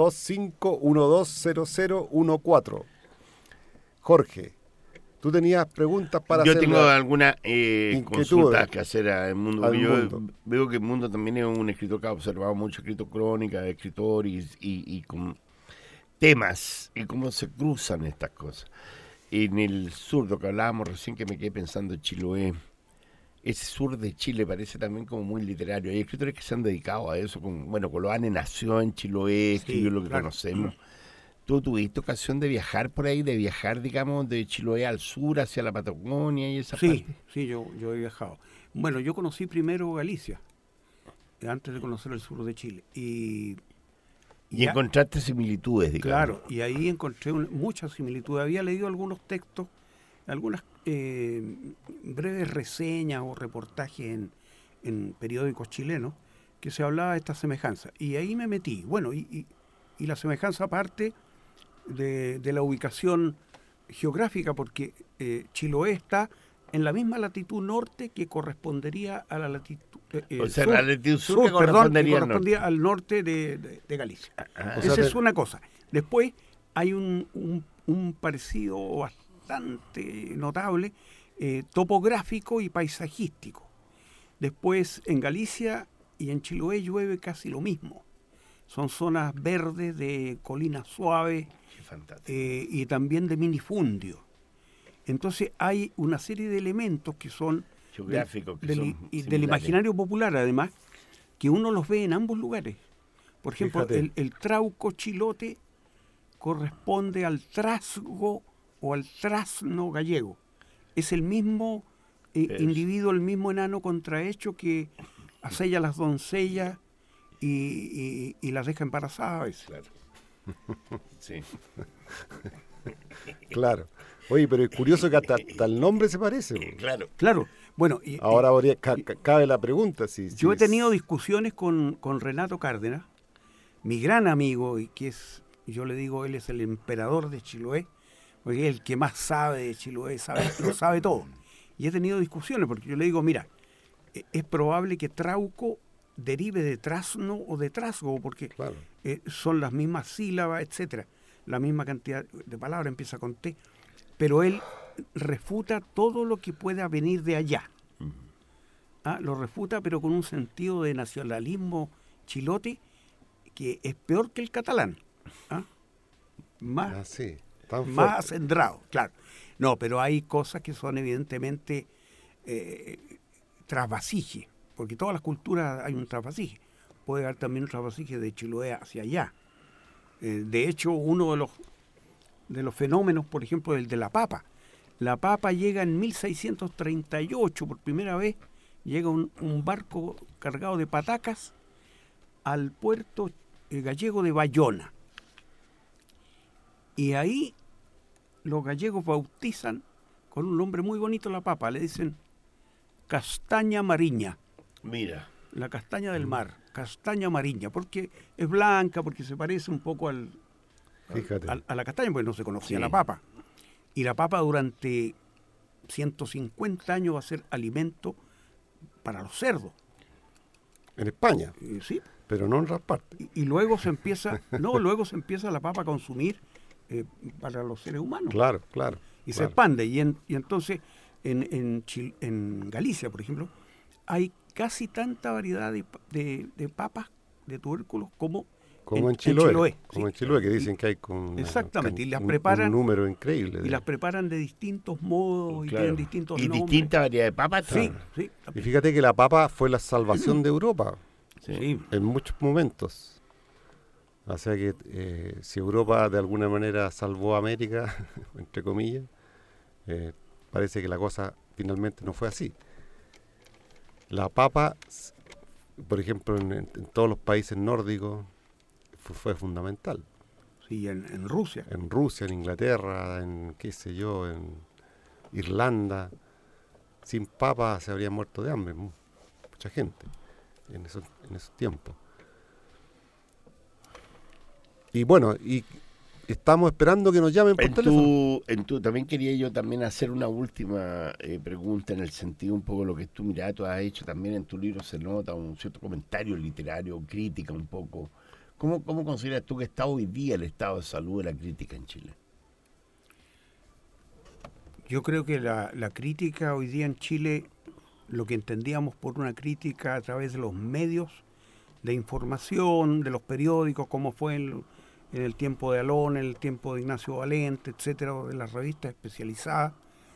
225-120014. Jorge, tú tenías preguntas para Yo hacerle tengo algunas inquietudes consultas que hacer al mundo. al Porque yo mundo. veo que el mundo también es un escritor que ha observado mucho, escrito crónica, escritor y con temas y cómo se cruzan estas cosas. En el sur, lo que hablábamos recién, que me quedé pensando en Chiloé, ese sur de Chile parece también como muy literario. Hay escritores que se han dedicado a eso. Coloane nació en Chiloé, escribió lo que claro. conocemos. ¿Tú tuviste ocasión de viajar por ahí, digamos, de Chiloé al sur, hacia la Patagonia y esa Sí, parte? sí, yo he viajado. Bueno, yo conocí primero Galicia, antes de conocer el sur de Chile. Y ya- encontraste similitudes, digamos. Claro, y ahí encontré muchas similitudes. Había leído algunos textos, algunas breves reseñas o reportajes en periódicos chilenos que se hablaba de esta semejanza. Y ahí me metí. Bueno, y la semejanza parte de la ubicación geográfica, porque Chiloé está en la misma latitud norte que correspondería a la latitud O sea, la latitud sur que correspondería al norte. al norte de Galicia. Ah, O sea, Esa es una cosa. Después hay un parecido bastante notable topográfico y paisajístico. Después en Galicia y en Chiloé llueve casi lo mismo. Son zonas verdes de colinas suaves qué fantástico. y también de minifundio. Entonces hay una serie de elementos que son Geográficos que del son del similares. imaginario popular, además, que uno los ve en ambos lugares. Por ejemplo, Fíjate. el trauco chilote corresponde al trasgo o al trasno gallego. Es el mismo individuo, el mismo enano contrahecho que asella a las doncellas y las deja embarazadas a veces. Claro. Sí. Claro. Oye, pero es curioso que hasta el nombre se parece. Po. Claro. Claro, bueno, Ahora cabe la pregunta. yo he tenido discusiones con Renato Cárdenas, mi gran amigo, y que es, yo le digo, él es el emperador de Chiloé, porque es el que más sabe de Chiloé, lo sabe todo. Y he tenido discusiones, porque yo le digo, mira, es probable que trauco derive de trasno o de trasgo, porque Claro. son las mismas sílabas, etcétera, la misma cantidad de palabras, empieza con T, pero él refuta todo lo que pueda venir de allá. Lo refuta, pero con un sentido de nacionalismo chilote que es peor que el catalán. Más, Sí, tan más fuerte. acendrado, claro. No, pero hay cosas que son evidentemente trasvasije, porque todas las culturas hay un trasvasije. Puede haber también un trasvasije de Chiloé hacia allá. De hecho, uno de los fenómenos, por ejemplo, el de la papa. La papa llega en 1638, por primera vez, llega un barco cargado de patacas al puerto gallego de Bayona. Y ahí los gallegos bautizan con un nombre muy bonito la papa, le dicen castaña mariña. Mira. La castaña del mar, castaña mariña, porque es blanca, porque se parece un poco Fíjate. a la castaña, porque no se conocía Sí. la papa. Y la papa durante 150 años va a ser alimento para los cerdos. En España, Sí. pero no en otras partes. Y luego se empieza, luego se empieza la papa a consumir para los seres humanos. Claro, claro. Y se claro. expande. Y entonces en Galicia, por ejemplo, hay casi tanta variedad de papas, de tubérculos, como Como en Chiloé. sí. Como en Chiloé, que dicen que hay con Exactamente, y las un preparan- número increíble. Y las preparan de distintos modos y Claro. tienen distintos Y nombres. distinta variedad de papas. Sí, claro. sí. Y fíjate que la papa fue la salvación de Europa Sí. en muchos momentos. O sea que si Europa de alguna manera salvó a América, entre comillas, parece que la cosa finalmente no fue así. La papa, por ejemplo, en todos los países nórdicos, fue fundamental. Sí, en Rusia. En Rusia, en Inglaterra, en qué sé yo, en Irlanda. Sin papa se habría muerto de hambre mucha gente en esos tiempos. Y bueno, y estamos esperando que nos llamen por teléfono. También quería yo también hacer una última pregunta en el sentido un poco de lo que tú, mira, tú has hecho también en tu libro, se nota un cierto comentario literario, crítica un poco. ¿Cómo consideras tú que está hoy día el estado de salud de la crítica en Chile? Yo creo que la crítica hoy día en Chile, lo que entendíamos por una crítica a través de los medios de información, de los periódicos, como fue en el tiempo de Alón, en el tiempo de Ignacio Valente, etcétera, o de las revistas especializadas,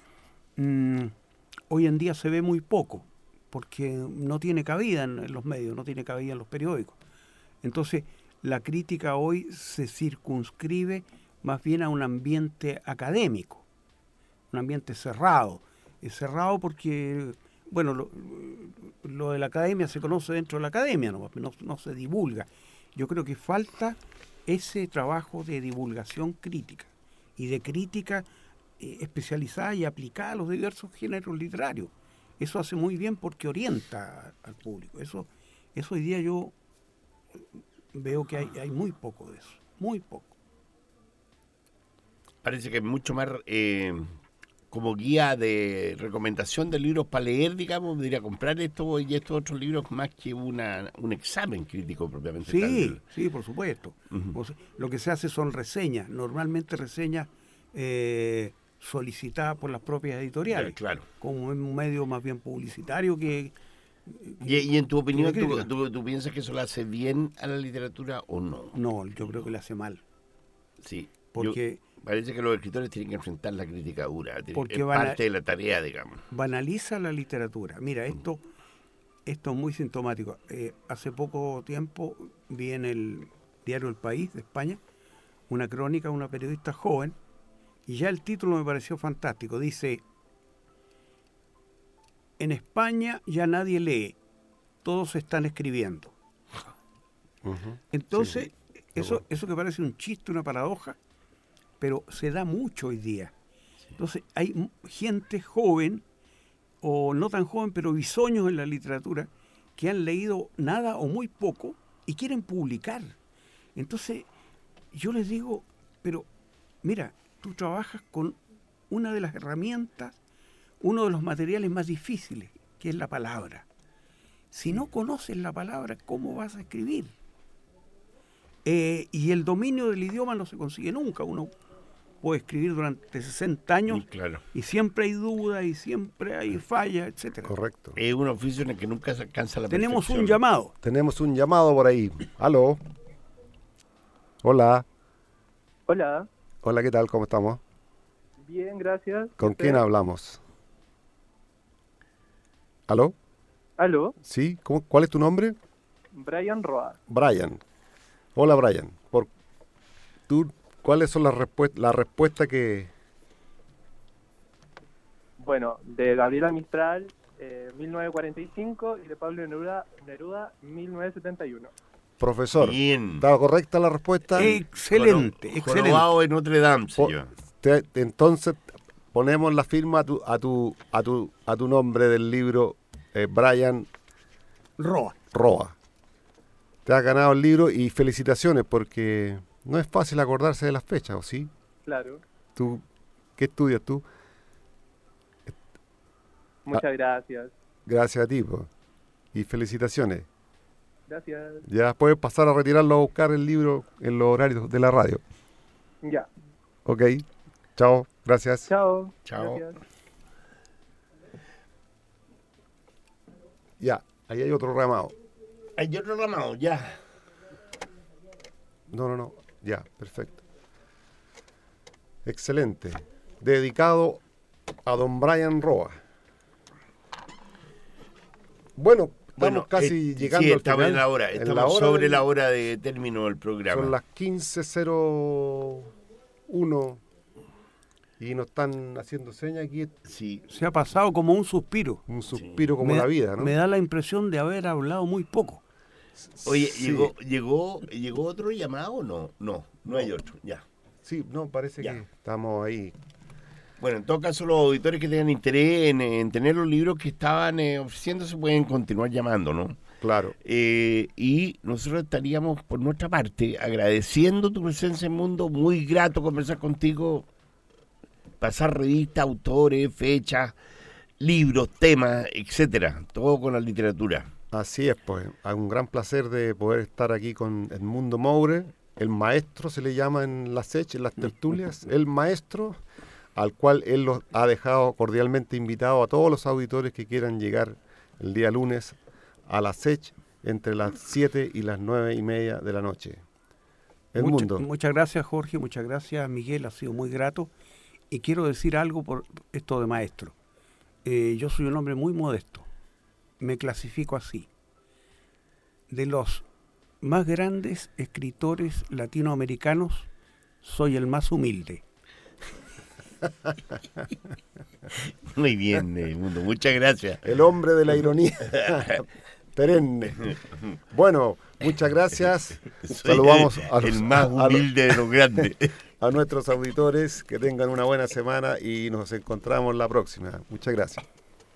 hoy en día se ve muy poco, porque no tiene cabida en los medios, no tiene cabida en los periódicos. Entonces, la crítica hoy se circunscribe más bien a un ambiente académico, un ambiente cerrado. Es cerrado porque, bueno, lo de la academia se conoce dentro de la academia, no se divulga. Yo creo que falta ese trabajo de divulgación crítica y de crítica especializada y aplicada a los diversos géneros literarios. Eso hace muy bien porque orienta al público. Eso hoy día yo veo que hay muy poco de eso, muy poco. Parece que es mucho más como guía de recomendación de libros para leer, digamos, de ir a comprar esto y estos otros libros más que un examen crítico propiamente tal. Sí, por supuesto. Ujú. O sea, lo que se hace son reseñas, normalmente reseñas solicitadas por las propias editoriales, Claro. como un medio más bien publicitario que... Y en tu opinión, de crítica. ¿tú piensas que eso le hace bien a la literatura o no? No, yo creo que le hace mal, Sí. porque Parece que los escritores tienen que enfrentar la crítica dura. Porque es van a- parte de la tarea, digamos. banaliza la literatura. Mira, esto es muy sintomático. Hace poco tiempo vi en el diario El País de España una crónica de una periodista joven y ya el título me pareció fantástico. Dice: en España ya nadie lee, todos están escribiendo. Ujú. Entonces, Sí, eso que parece un chiste, una paradoja, pero se da mucho hoy día. Entonces, hay gente joven, o no tan joven, pero bisoños en la literatura, que han leído nada o muy poco y quieren publicar. Entonces, yo les digo, pero mira, tú trabajas con una de las herramientas, uno de los materiales más difíciles, que es la palabra. Si no conoces la palabra, ¿cómo vas a escribir? Y el dominio del idioma no se consigue nunca. Uno puede escribir durante 60 años Claro. y siempre hay dudas y siempre hay fallas, etcétera. Correcto. Es un oficio en el que nunca se alcanza la Tenemos perfección. un llamado. Tenemos un llamado por ahí. ¿Aló? Hola. Hola, Hola, ¿qué tal? ¿Cómo estamos? bien, gracias. ¿Con ¿Usted? quién hablamos? ¿Aló? Aló, ¿Sí? ¿Cuál es tu nombre? Brian Roa. Brian. Hola, Brian. ¿Cuáles son las respuestas que... Bueno, de Gabriela Mistral, 1945, y de Pablo Neruda, 1971. Profesor, Bien. ¿está correcta la respuesta? Excelente, excelente. Jorobado en Notre Dame, señor. Entonces ponemos la firma a tu nombre del libro, Brian Roa. Roa. Te has ganado el libro y felicitaciones, porque no es fácil acordarse de las fechas, ¿o sí? Claro. ¿Qué estudias tú? Muchas gracias. Gracias a ti, po. Y felicitaciones. Gracias. Ya puedes pasar a retirarlo a buscar el libro en los horarios de la radio. Ya. Ok. Chao. Gracias. Chao. Chao. Gracias. Ya. Ahí hay otro ramado. Hay otro ramado, ya. No. Ya. Perfecto. Excelente. Dedicado a don Brian Roa. Bueno, estamos casi llegando al estamos final. en la hora. Estamos sobre la hora de término del programa. Son las 15:01 y nos están haciendo señas aquí. Sí. Se ha pasado como un suspiro. Un suspiro como Me la da- vida, ¿no? Me da la impresión de haber hablado muy poco. Oye, Sí. ¿llegó otro llamado o no? No hay otro, ya. Sí, no, parece Ya. que estamos ahí. Bueno, en todo caso, los auditores que tengan interés en tener los libros que estaban ofreciéndose pueden continuar llamando, ¿no? Claro. Y nosotros estaríamos, por nuestra parte, agradeciendo tu presencia en Mundo. Muy grato conversar contigo, pasar revistas, autores, fechas, libros, temas, etcétera. Todo con la literatura. Así es, pues. Es un gran placer de poder estar aquí con Edmundo Moure, el maestro se le llama en las SECH, en las tertulias, el maestro, al cual él los ha dejado cordialmente invitado a todos los auditores que quieran llegar el día lunes a la SECH entre las 7 y las 9:30 de la noche. Edmundo. Muchas gracias, Jorge. Muchas gracias, Miguel. Ha sido muy grato. Y quiero decir algo por esto de maestro. Yo soy un hombre muy modesto. Me clasifico así. De los más grandes escritores latinoamericanos, soy el más humilde. Muy bien, Mundo, muchas gracias. El hombre de la ironía perenne. Bueno, muchas gracias. Saludamos el más humilde de los grandes. A nuestros auditores, que tengan una buena semana y nos encontramos la próxima. Muchas gracias.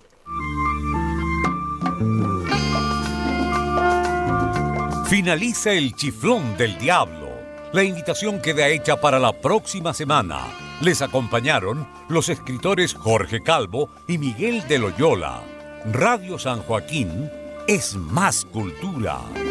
Finaliza el Chiflón del Diablo. La invitación queda hecha para la próxima semana. Les acompañaron los escritores Jorge Calvo y Miguel de Loyola. Radio San Joaquín es más cultura.